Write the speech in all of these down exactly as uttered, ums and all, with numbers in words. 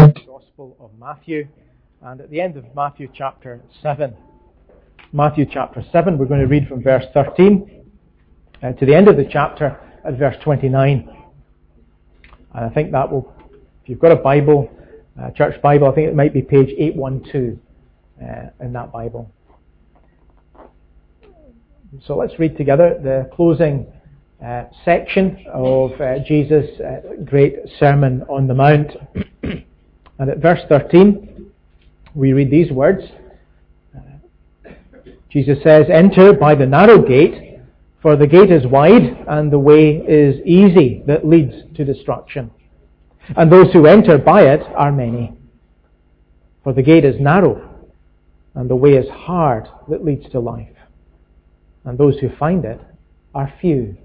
the Gospel of Matthew, and at the end of Matthew chapter seven. Matthew chapter seven, we're going to read from verse thirteen uh, to the end of the chapter at verse twenty-nine. And I think that will, if you've got a Bible, a church Bible, I think it might be page eight twelve uh, in that Bible. So let's read together the closing uh, section of uh, Jesus' uh, great Sermon on the Mount. And at verse thirteen, we read these words. Uh, Jesus says, "Enter by the narrow gate, for the gate is wide and the way is easy that leads to destruction. And those who enter by it are many. For the gate is narrow and the way is hard that leads to life. And those who find it are few.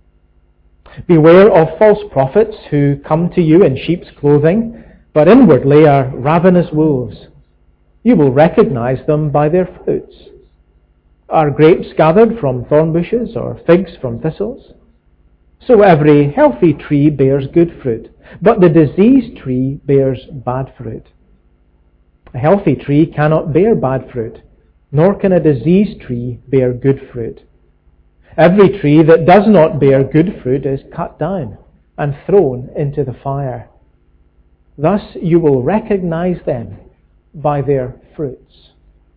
Beware of false prophets who come to you in sheep's clothing, but inwardly are ravenous wolves. You will recognize them by their fruits. Are grapes gathered from thorn bushes or figs from thistles? So every healthy tree bears good fruit, but the diseased tree bears bad fruit. A healthy tree cannot bear bad fruit, nor can a diseased tree bear good fruit. Every tree that does not bear good fruit is cut down and thrown into the fire. Thus you will recognize them by their fruits.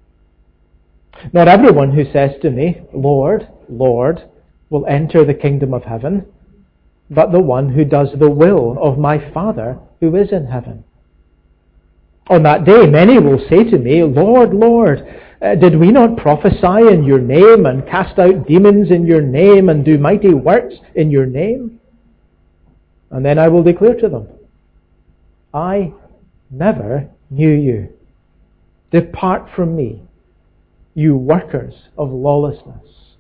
Not everyone who says to me, 'Lord, Lord,' will enter the kingdom of heaven, but the one who does the will of my Father who is in heaven. On that day many will say to me, 'Lord, Lord, uh, did we not prophesy in your name and cast out demons in your name and do mighty works in your name?' And then I will declare to them, 'I never knew you. Depart from me, you workers of lawlessness.'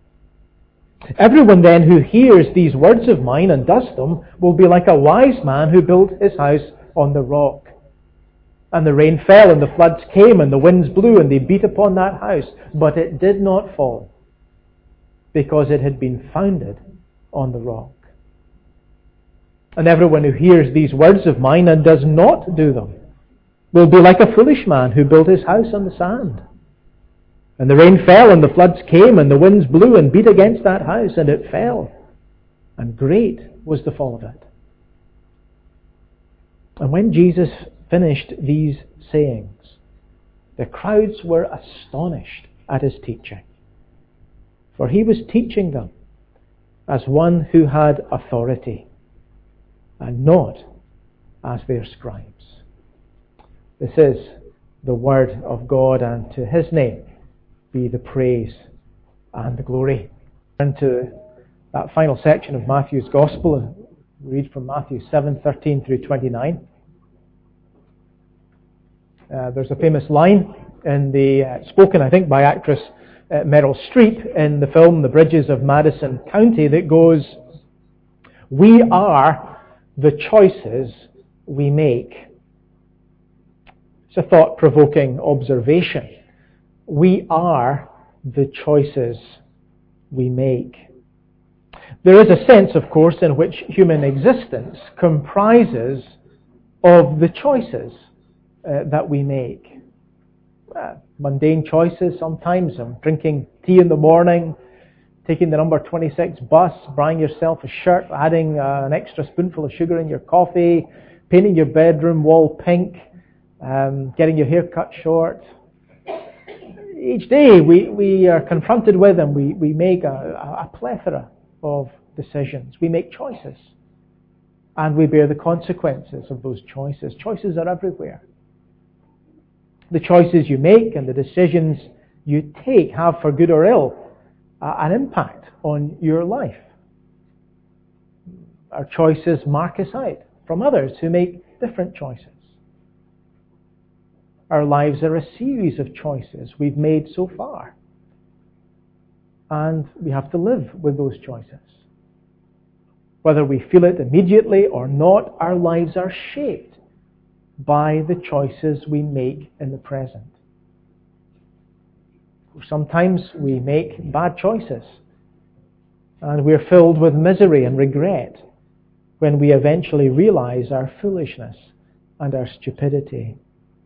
Everyone then who hears these words of mine and does them will be like a wise man who built his house on the rock. And the rain fell, and the floods came, and the winds blew, and they beat upon that house. But it did not fall, because it had been founded on the rock. And everyone who hears these words of mine and does not do them will be like a foolish man who built his house on the sand. And the rain fell, and the floods came, and the winds blew and beat against that house, and it fell. And great was the fall of it." And when Jesus finished these sayings, the crowds were astonished at his teaching. For he was teaching them as one who had authority, and not as their scribes. This is the word of God, and to his name be the praise and the glory. And to that final section of Matthew's Gospel, we read from Matthew seven thirteen through twenty-nine. Uh, there's a famous line in the uh, spoken, I think, by actress uh, Meryl Streep in the film The Bridges of Madison County that goes, "We are the choices we make." It's a thought-provoking observation. We are the choices we make. There is a sense, of course, in which human existence comprises of the choices uh, that we make. Uh, mundane choices sometimes. Um, drinking tea in the morning, taking the number twenty-six bus, buying yourself a shirt, adding uh, an extra spoonful of sugar in your coffee, painting your bedroom wall pink, um, getting your hair cut short. Each day we, we are confronted with and we, we make a, a plethora of decisions. We make choices. And we bear the consequences of those choices. Choices are everywhere. The choices you make and the decisions you take have, for good or ill, uh, an impact on your life. Our choices mark us out from others who make different choices. Our lives are a series of choices we've made so far. And we have to live with those choices. Whether we feel it immediately or not, our lives are shaped by the choices we make in the present. Sometimes we make bad choices, and we're filled with misery and regret when we eventually realize our foolishness and our stupidity.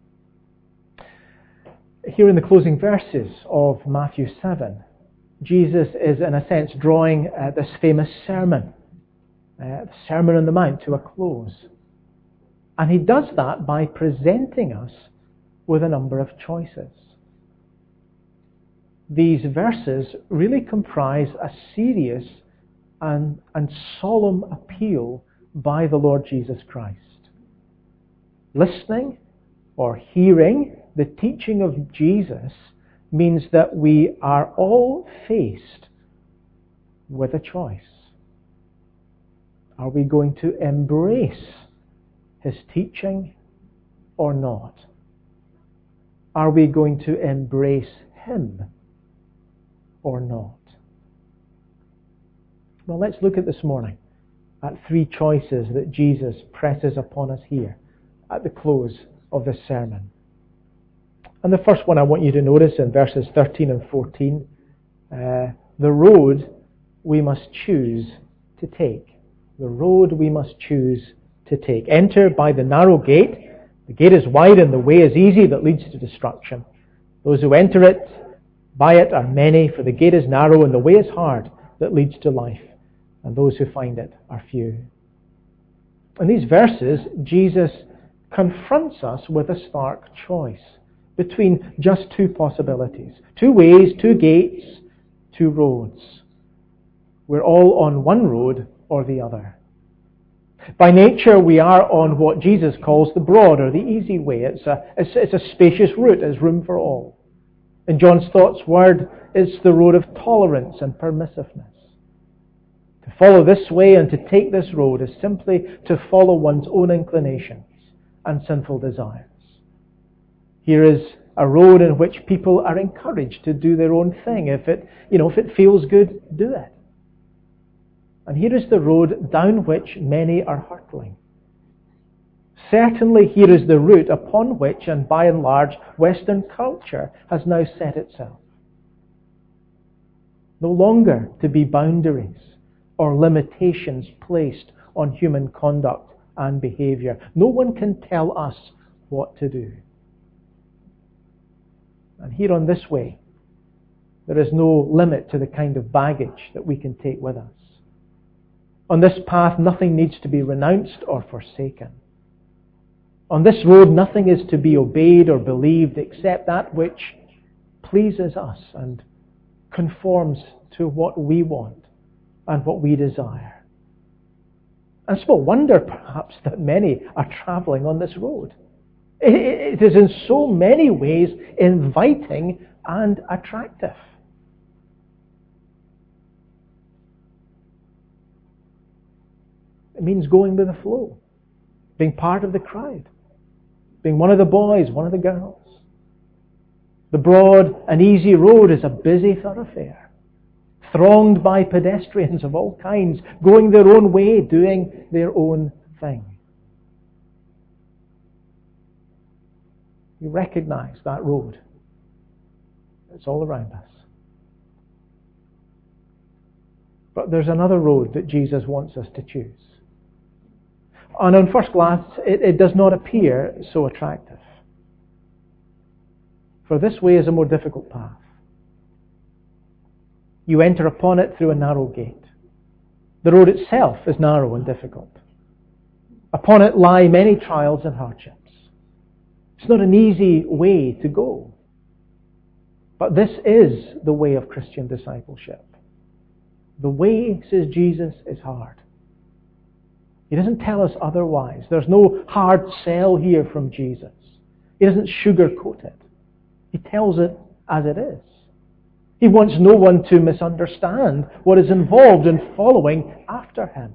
Here in the closing verses of Matthew seven, Jesus is in a sense drawing uh, this famous sermon, uh, the Sermon on the Mount, to a close. And he does that by presenting us with a number of choices. These verses really comprise a serious and, and solemn appeal by the Lord Jesus Christ. Listening or hearing the teaching of Jesus means that we are all faced with a choice. Are we going to embrace His teaching or not? Are we going to embrace Him or not? Well, let's look at this morning at three choices that Jesus presses upon us here at the close of this sermon. And the first one I want you to notice in verses thirteen and fourteen, uh, the road we must choose to take. The road we must choose to take. Enter by the narrow gate. The gate is wide and the way is easy that leads to destruction. Those who enter it, by it are many, for the gate is narrow and the way is hard that leads to life, and those who find it are few. In these verses, Jesus confronts us with a stark choice between just two possibilities. Two ways, two gates, two roads. We're all on one road or the other. By nature, we are on what Jesus calls the broad or the easy way. It's a, it's, it's a spacious route. There's room for all. In John Stott's word, it's the road of tolerance and permissiveness. To follow this way and to take this road is simply to follow one's own inclinations and sinful desires. Here is a road in which people are encouraged to do their own thing. If it, you know, if it feels good, do it. And here is the road down which many are hurtling. Certainly here is the route upon which, and by and large, Western culture has now set itself. No longer to be boundaries or limitations placed on human conduct and behaviour. No one can tell us what to do. And here on this way, there is no limit to the kind of baggage that we can take with us. On this path, nothing needs to be renounced or forsaken. On this road, nothing is to be obeyed or believed except that which pleases us and conforms to what we want and what we desire. And small wonder, perhaps, that many are travelling on this road. It is in so many ways inviting and attractive. It means going with the flow, being part of the crowd, being one of the boys, one of the girls. The broad and easy road is a busy thoroughfare, thronged by pedestrians of all kinds, going their own way, doing their own thing. You recognize that road. It's all around us. But there's another road that Jesus wants us to choose. And on first glance, it, it does not appear so attractive. For this way is a more difficult path. You enter upon it through a narrow gate. The road itself is narrow and difficult. Upon it lie many trials and hardships. It's not an easy way to go. But this is the way of Christian discipleship. The way, says Jesus, is hard. He doesn't tell us otherwise. There's no hard sell here from Jesus. He doesn't sugarcoat it. He tells it as it is. He wants no one to misunderstand what is involved in following after Him.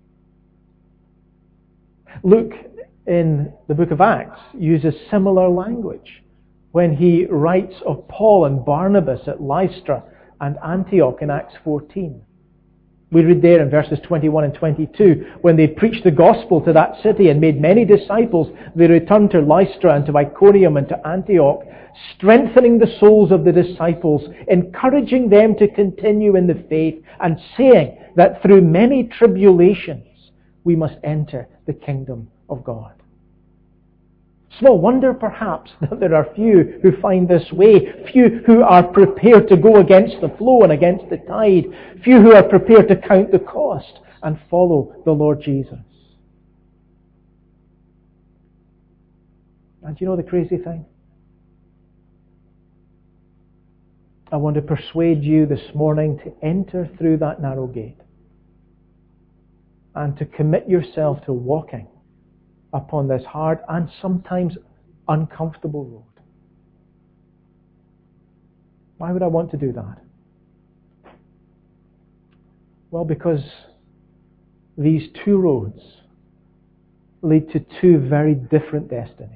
Luke, in the book of Acts, uses similar language when he writes of Paul and Barnabas at Lystra and Antioch in Acts fourteen. We read there in verses twenty-one and twenty-two, when they preached the gospel to that city and made many disciples, they returned to Lystra and to Iconium and to Antioch, strengthening the souls of the disciples, encouraging them to continue in the faith, and saying that through many tribulations we must enter the kingdom of God. Small wonder, perhaps, that there are few who find this way, few who are prepared to go against the flow and against the tide, few who are prepared to count the cost and follow the Lord Jesus. And do you know the crazy thing? I want to persuade you this morning to enter through that narrow gate and to commit yourself to walking upon this hard and sometimes uncomfortable road. Why would I want to do that? Well, because these two roads lead to two very different destinies.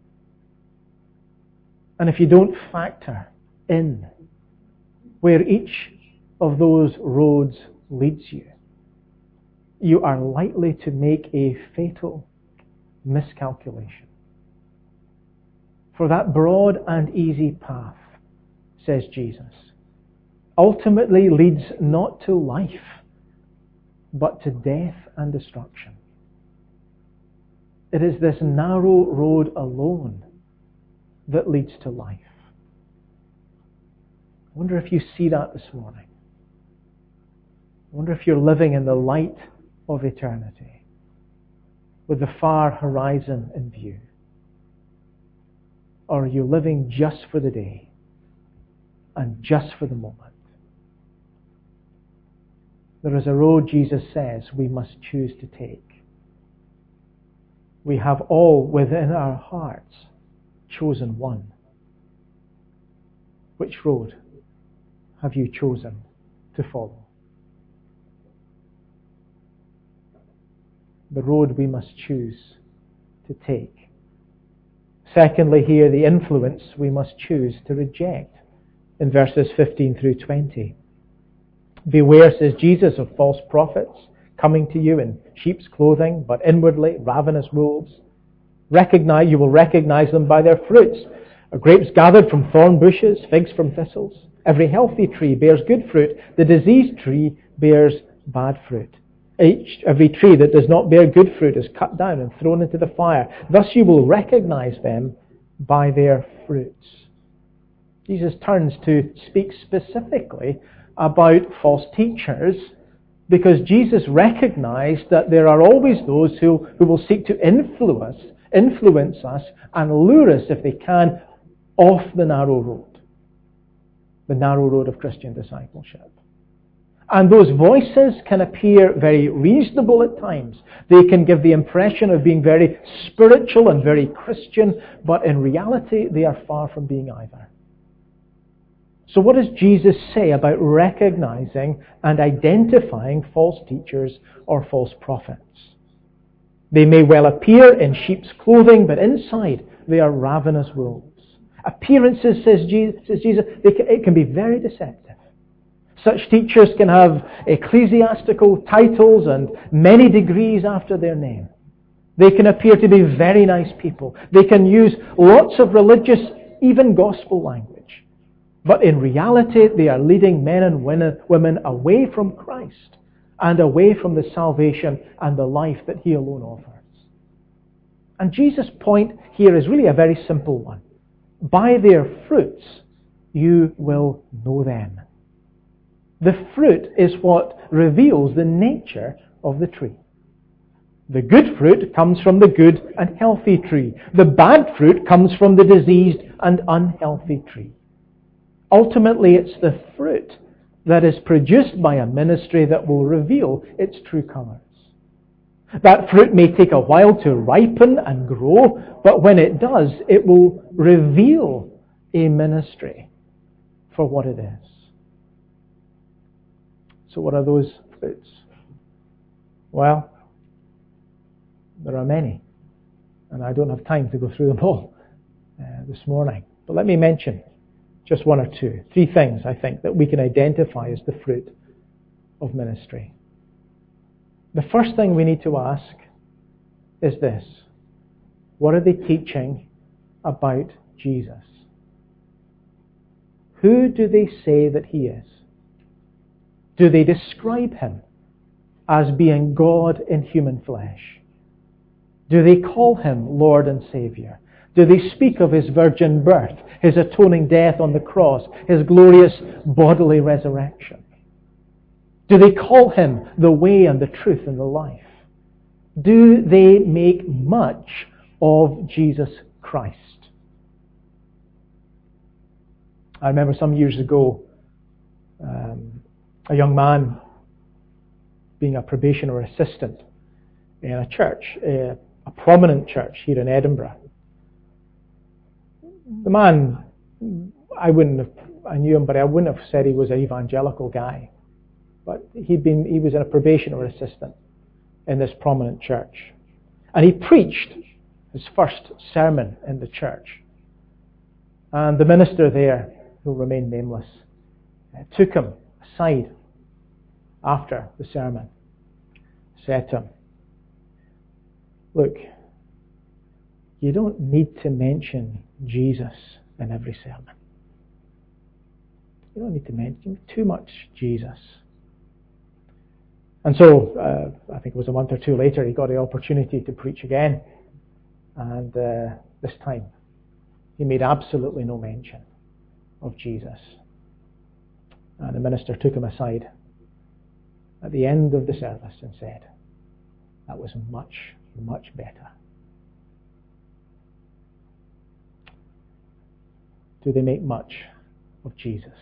And if you don't factor in where each of those roads leads you, you are likely to make a fatal miscalculation. For that broad and easy path, says Jesus, ultimately leads not to life, but to death and destruction. It is this narrow road alone that leads to life. I wonder if you see that this morning. I wonder if you're living in the light of eternity, with the far horizon in view. Or are you living just for the day and just for the moment? There is a road, Jesus says, we must choose to take. We have all within our hearts chosen one. Which road have you chosen to follow? The road we must choose to take. Secondly, here, the influence we must choose to reject in verses fifteen through twenty. Beware, says Jesus, of false prophets coming to you in sheep's clothing, but inwardly ravenous wolves. Recognize, you will recognize them by their fruits. Are grapes gathered from thorn bushes, figs from thistles? Every healthy tree bears good fruit. The diseased tree bears bad fruit. Each, every tree that does not bear good fruit is cut down and thrown into the fire. Thus you will recognize them by their fruits. Jesus turns to speak specifically about false teachers, because Jesus recognized that there are always those who, who will seek to influence, influence us and lure us, if they can, off the narrow road. The narrow road of Christian discipleship. And those voices can appear very reasonable at times. They can give the impression of being very spiritual and very Christian, but in reality they are far from being either. So what does Jesus say about recognizing and identifying false teachers or false prophets? They may well appear in sheep's clothing, but inside they are ravenous wolves. Appearances, says Jesus, says Jesus they can, it can be very deceptive. Such teachers can have ecclesiastical titles and many degrees after their name. They can appear to be very nice people. They can use lots of religious, even gospel language. But in reality, they are leading men and women away from Christ and away from the salvation and the life that He alone offers. And Jesus' point here is really a very simple one. By their fruits, you will know them. The fruit is what reveals the nature of the tree. The good fruit comes from the good and healthy tree. The bad fruit comes from the diseased and unhealthy tree. Ultimately, it's the fruit that is produced by a ministry that will reveal its true colours. That fruit may take a while to ripen and grow, but when it does, it will reveal a ministry for what it is. So what are those fruits? Well, there are many, and I don't have time to go through them all uh, this morning. But let me mention just one or two. Three things, I think, that we can identify as the fruit of ministry. The first thing we need to ask is this. What are they teaching about Jesus? Who do they say that He is? Do they describe Him as being God in human flesh? Do they call Him Lord and Saviour? Do they speak of his virgin birth, his atoning death on the cross, his glorious bodily resurrection? Do they call him the way and the truth and the life? Do they make much of Jesus Christ? I remember some years ago, um, a young man being a probationer assistant in a church, uh, a prominent church here in Edinburgh. The man, I wouldn't have, I knew him, but I wouldn't have said he was an evangelical guy. But he'd been, he was a probationer assistant in this prominent church. And he preached his first sermon in the church. And the minister there, who'll remain nameless, took him aside after the sermon, said to him, "Look, you don't need to mention Jesus in every sermon. You don't need to mention too much Jesus." And so, uh, I think it was a month or two later, he got the opportunity to preach again. And uh, this time, he made absolutely no mention of Jesus. And the minister took him aside at the end of the service and said, "That was much, much better." Do they make much of Jesus?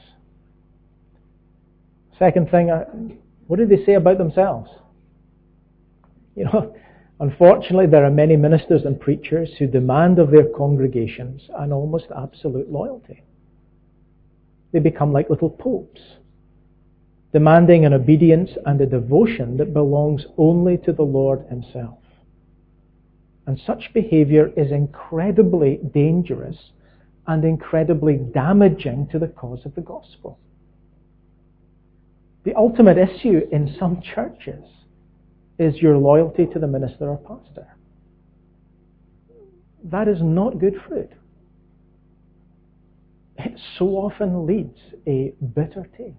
Second thing, uh, what do they say about themselves? You know, unfortunately, there are many ministers and preachers who demand of their congregations an almost absolute loyalty. They become like little popes, demanding an obedience and a devotion that belongs only to the Lord himself. And such behavior is incredibly dangerous and incredibly damaging to the cause of the gospel. The ultimate issue in some churches is your loyalty to the minister or pastor. That is not good fruit. It so often leads a bitter taste.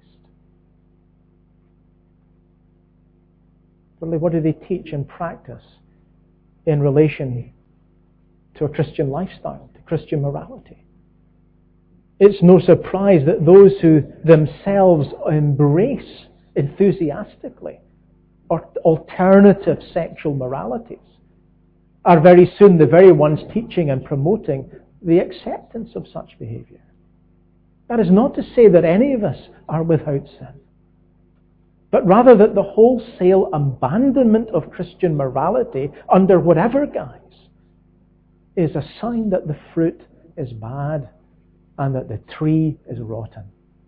Really, what do they teach and practice in relation to a Christian lifestyle, to Christian morality? It's no surprise that those who themselves embrace enthusiastically or alternative sexual moralities are very soon the very ones teaching and promoting the acceptance of such behavior. That is not to say that any of us are without sin, but rather that the wholesale abandonment of Christian morality under whatever guise is a sign that the fruit is bad and that the tree is rotten.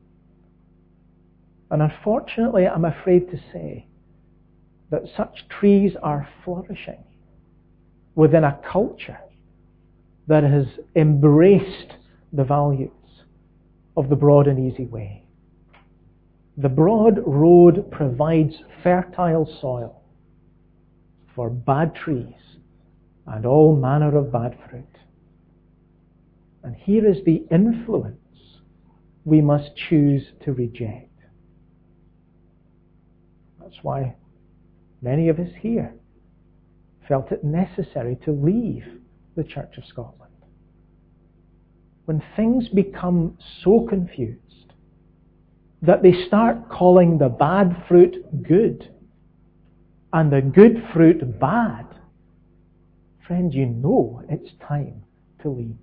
And unfortunately, I'm afraid to say that such trees are flourishing within a culture that has embraced the values of the broad and easy way. The broad road provides fertile soil for bad trees and all manner of bad fruit. And here is the influence we must choose to reject. That's why many of us here felt it necessary to leave the Church of Scotland. When things become so confused that they start calling the bad fruit good and the good fruit bad, friend, you know it's time to leave.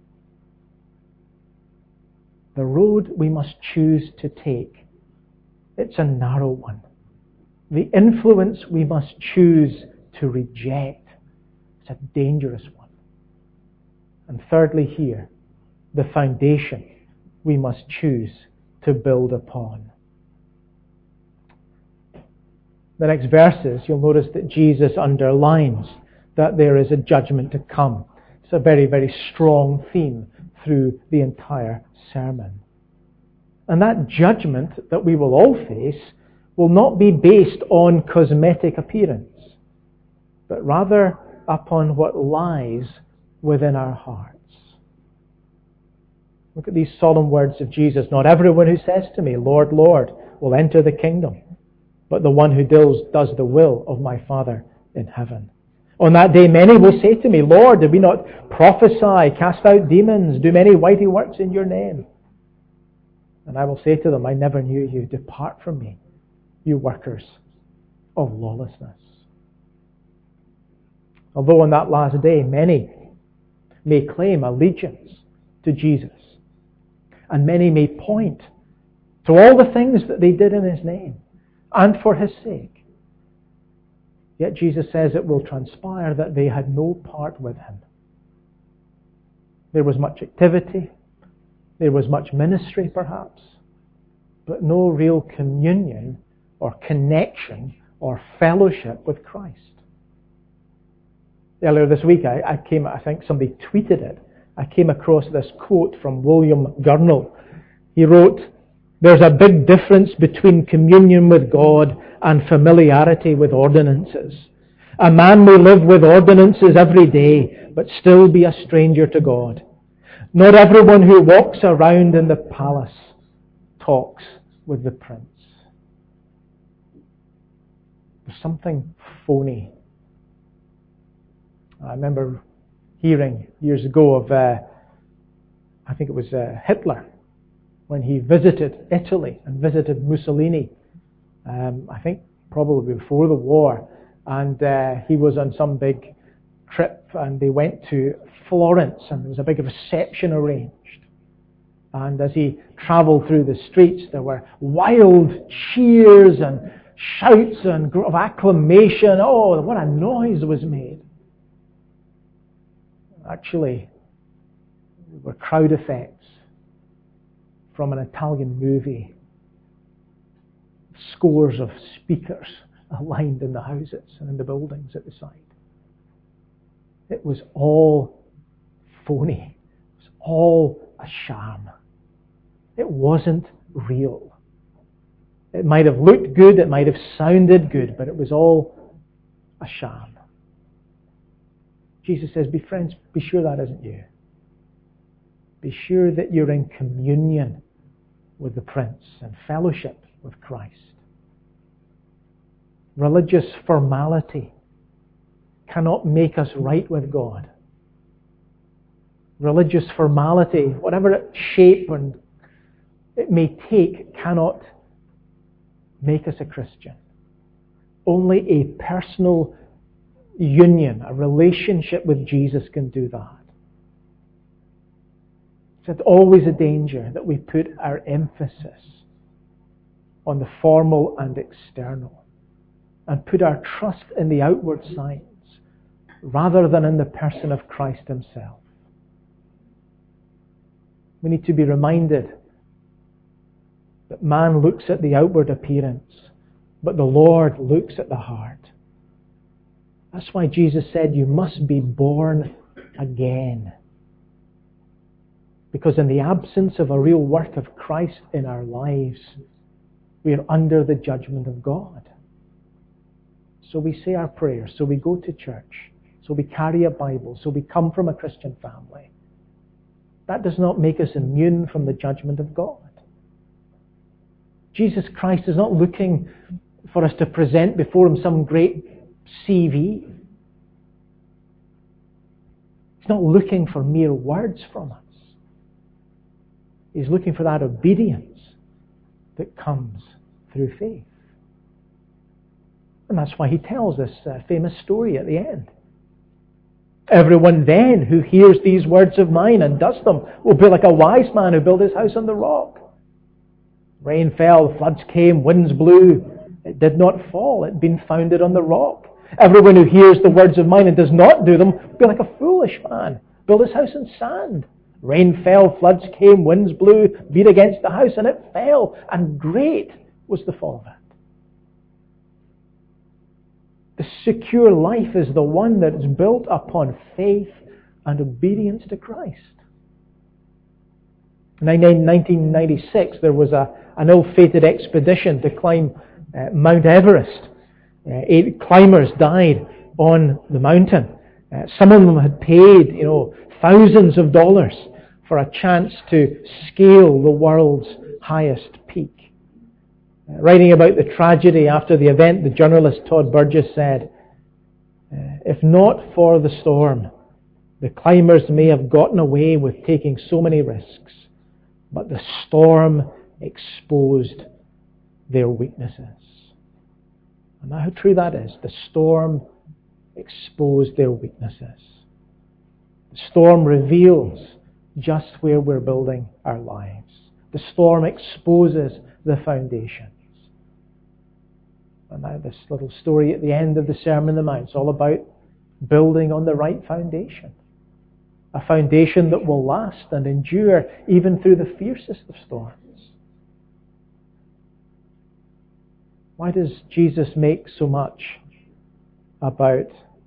The road we must choose to take, it's a narrow one. The influence we must choose to reject, it's a dangerous one. And thirdly here, the foundation we must choose to build upon. The next verses, you'll notice that Jesus underlines that there is a judgment to come. It's a very, very strong theme through the entire sermon. And that judgment that we will all face will not be based on cosmetic appearance, but rather upon what lies within our hearts. Look at these solemn words of Jesus. "Not everyone who says to me, 'Lord, Lord,' will enter the kingdom, but the one who does, does the will of my Father in heaven." On that day many will say to me, Lord, did we not prophesy, cast out demons, do many mighty works in your name? And I will say to them, I never knew you. Depart from me, you workers of lawlessness. Although on that last day many may claim allegiance to Jesus, and many may point to all the things that they did in His name and for His sake, yet Jesus says it will transpire that they had no part with Him. There was much activity, there was much ministry perhaps, but no real communion or connection or fellowship with Christ. Earlier this week, I, I came, I think somebody tweeted it, I came across this quote from William Gurnall. He wrote, "There's a big difference between communion with God and familiarity with ordinances. A man may live with ordinances every day, but still be a stranger to God. Not everyone who walks around in the palace talks with the prince." There's something phony. I remember hearing years ago of, uh, I think it was uh, Hitler, when he visited Italy and visited Mussolini, um, I think probably before the war, and uh, he was on some big trip and they went to Florence and there was a big reception arranged. And as he travelled through the streets, there were wild cheers and shouts and of acclamation. Oh, what a noise was made. Actually, there were crowd effects from an Italian movie. Scores of speakers aligned in the houses and in the buildings at the side. It was all phony. It was all a sham. It wasn't real. It might have looked good, it might have sounded good, but it was all a sham. Jesus says, be friends, be sure that isn't you. Be sure that you're in communion with the Prince and fellowship with Christ. Religious formality cannot make us right with God. Religious formality, whatever shape and it may take, cannot make us a Christian. Only a personal union, a relationship with Jesus can do that. It's always a danger that we put our emphasis on the formal and external and put our trust in the outward signs rather than in the person of Christ Himself. We need to be reminded that man looks at the outward appearance, but the Lord looks at the heart. That's why Jesus said, you must be born again. Because in the absence of a real work of Christ in our lives, we are under the judgment of God. So we say our prayers, so we go to church, so we carry a Bible, so we come from a Christian family. That does not make us immune from the judgment of God. Jesus Christ is not looking for us to present before Him some great C V. He's not looking for mere words from us. He's looking for that obedience that comes through faith. And that's why He tells this uh, famous story at the end. Everyone then who hears these words of mine and does them will be like a wise man who built his house on the rock. Rain fell, floods came, winds blew. It did not fall. It had been founded on the rock. Everyone who hears the words of mine and does not do them will be like a foolish man. Built his house on sand. Rain fell, floods came, winds blew, beat against the house, and it fell. And great was the fall of it. The secure life is the one that is built upon faith and obedience to Christ. In nineteen ninety-six, there was a, an ill-fated expedition to climb uh, Mount Everest. Uh, eight climbers died on the mountain. Uh, some of them had paid, you know, thousands of dollars for a chance to scale the world's highest peak. Uh, writing about the tragedy after the event, the journalist Todd Burgess said, Uh, if not for the storm, the climbers may have gotten away with taking so many risks, but the storm exposed their weaknesses. And how true that is. The storm exposed their weaknesses. The storm reveals just where we're building our lives. The storm exposes the foundations. And now this little story at the end of the Sermon on the Mount is all about building on the right foundation. A foundation that will last and endure even through the fiercest of storms. Why does Jesus make so much about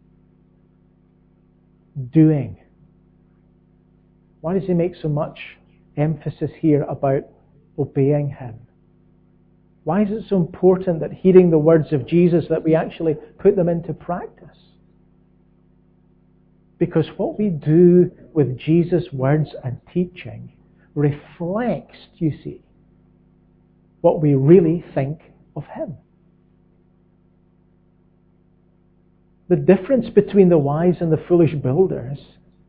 doing? Why does he make so much emphasis here about obeying him? Why is it so important that hearing the words of Jesus, that we actually put them into practice? Because what we do with Jesus' words and teaching reflects, you see, what we really think of him. The difference between the wise and the foolish builders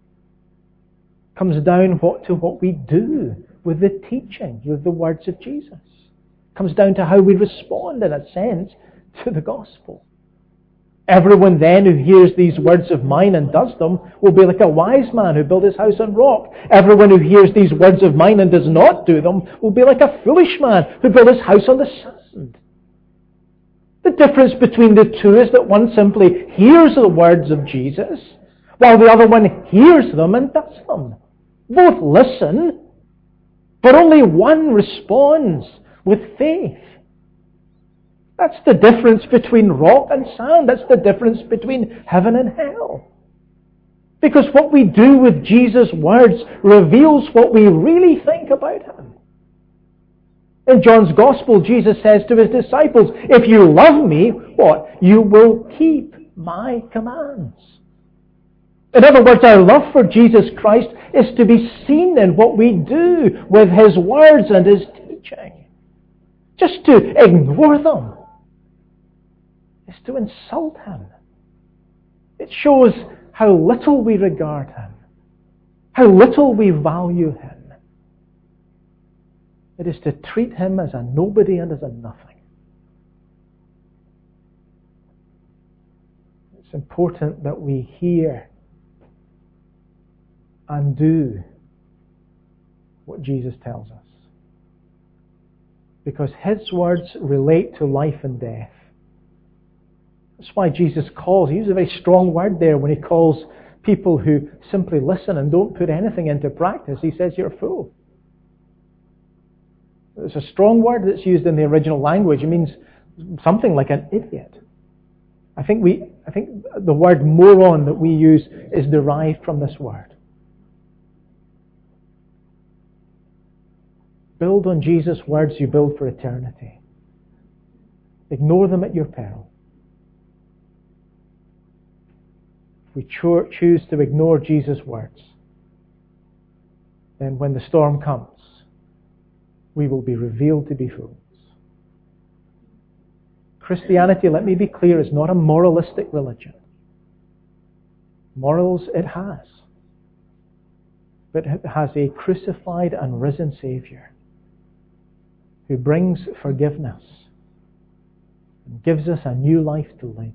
comes down what, to what we do with the teaching, with the words of Jesus. It comes down to how we respond, in a sense, to the gospel. Everyone then who hears these words of mine and does them will be like a wise man who built his house on rock. Everyone who hears these words of mine and does not do them will be like a foolish man who built his house on the sand. The difference between the two is that one simply hears the words of Jesus, while the other one hears them and does them. Both listen, but only one responds with faith. That's the difference between rock and sand. That's the difference between heaven and hell. Because what we do with Jesus' words reveals what we really think about him. In John's Gospel, Jesus says to his disciples, if you love me, what? You will keep my commands. In other words, our love for Jesus Christ is to be seen in what we do with his words and his teaching. Just to ignore them is to insult him. It shows how little we regard him, how little we value him. It is to treat him as a nobody and as a nothing. It's important that we hear and do what Jesus tells us. Because his words relate to life and death. That's why Jesus calls, he uses a very strong word there when he calls people who simply listen and don't put anything into practice. He says, you're a fool. It's a strong word that's used in the original language. It means something like an idiot. I think we, I think the word moron that we use is derived from this word. Build on Jesus' words, you build for eternity. Ignore them at your peril. If we cho- choose to ignore Jesus' words, then when the storm comes, we will be revealed to be fools. Christianity, let me be clear, is not a moralistic religion. Morals it has. But it has a crucified and risen Saviour who brings forgiveness and gives us a new life to lead.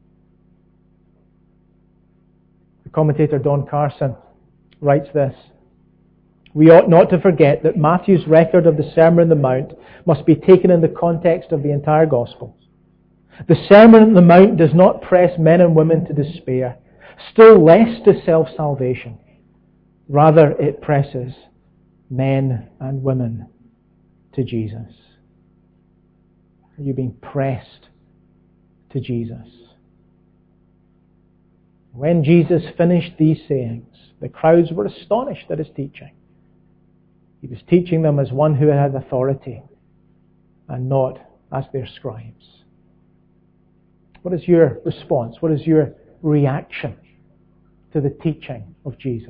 The commentator Don Carson writes this: we ought not to forget that Matthew's record of the Sermon on the Mount must be taken in the context of the entire Gospels. The Sermon on the Mount does not press men and women to despair, still less to self-salvation. Rather, it presses men and women to Jesus. Are you being pressed to Jesus? When Jesus finished these sayings, the crowds were astonished at his teaching. He was teaching them as one who had authority and not as their scribes. What is your response? What is your reaction to the teaching of Jesus?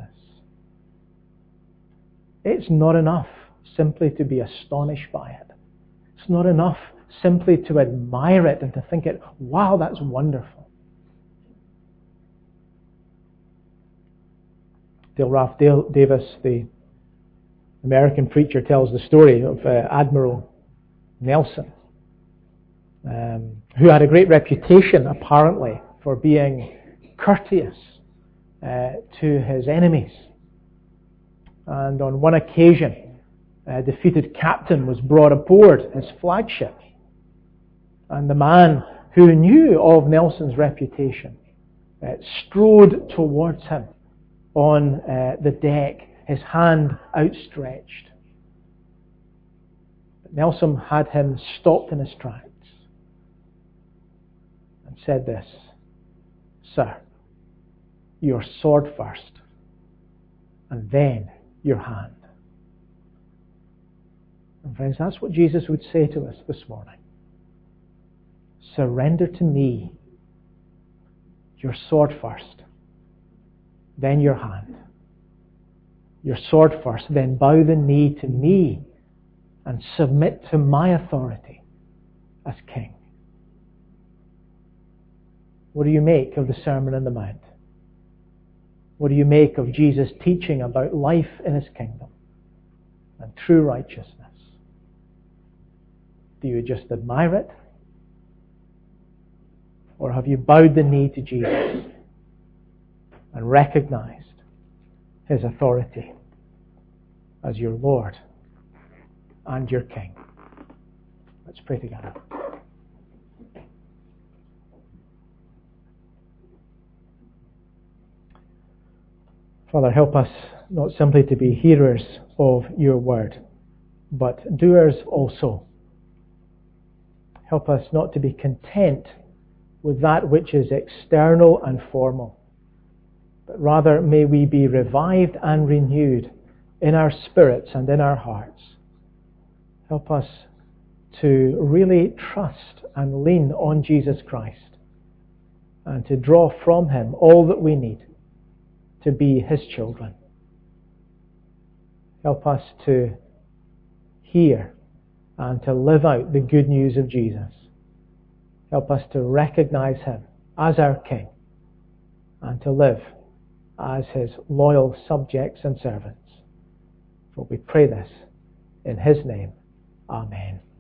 It's not enough simply to be astonished by it. It's not enough simply to admire it and to think it, wow, that's wonderful. Dale Ralph Dale Davis, the American preacher, tells the story of uh, Admiral Nelson, um, who had a great reputation, apparently, for being courteous uh, to his enemies. And on one occasion, a defeated captain was brought aboard his flagship. And the man who knew of Nelson's reputation uh, strode towards him on uh, the deck, his hand outstretched. But Nelson had him stopped in his tracks and said this, "Sir, your sword first, and then your hand." And friends, that's what Jesus would say to us this morning. Surrender to me your sword first, then your hand. Your sword first, then bow the knee to me and submit to my authority as King. What do you make of the Sermon on the Mount? What do you make of Jesus' teaching about life in His kingdom and true righteousness? Do you just admire it? Or have you bowed the knee to Jesus and recognized His authority as your Lord and your King? Let's pray together. Father, help us not simply to be hearers of your word, but doers also. Help us not to be content with that which is external and formal, but rather may we be revived and renewed in our spirits and in our hearts. Help us to really trust and lean on Jesus Christ and to draw from Him all that we need to be His children. Help us to hear and to live out the good news of Jesus. Help us to recognize Him as our King and to live as His loyal subjects and servants. For we pray this in His name. Amen.